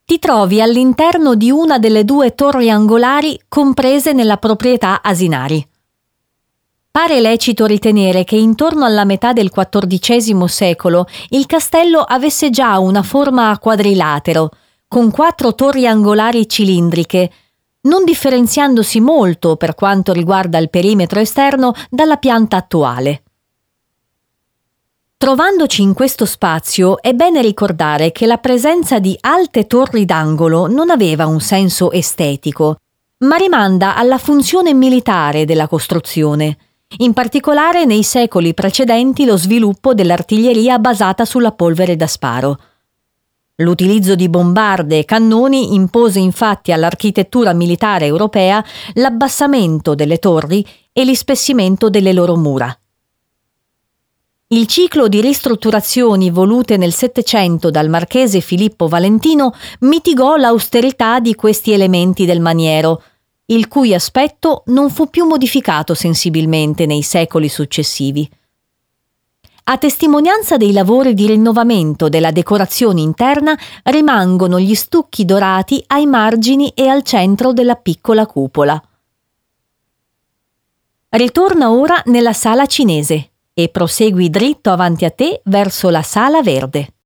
Ti trovi all'interno di una delle due torri angolari comprese nella proprietà Asinari. Pare lecito ritenere che intorno alla metà del XIV secolo il castello avesse già una forma a quadrilatero, con 4 torri angolari cilindriche, non differenziandosi molto per quanto riguarda il perimetro esterno dalla pianta attuale. Trovandoci in questo spazio è bene ricordare che la presenza di alte torri d'angolo non aveva un senso estetico, ma rimanda alla funzione militare della costruzione, in particolare nei secoli precedenti lo sviluppo dell'artiglieria basata sulla polvere da sparo. L'utilizzo di bombarde e cannoni impose infatti all'architettura militare europea l'abbassamento delle torri e l'ispessimento delle loro mura. Il ciclo di ristrutturazioni volute nel Settecento dal marchese Filippo Valentino mitigò l'austerità di questi elementi del maniero, il cui aspetto non fu più modificato sensibilmente nei secoli successivi. A testimonianza dei lavori di rinnovamento della decorazione interna rimangono gli stucchi dorati ai margini e al centro della piccola cupola. Ritorna ora nella sala cinese e prosegui dritto avanti a te verso la sala verde.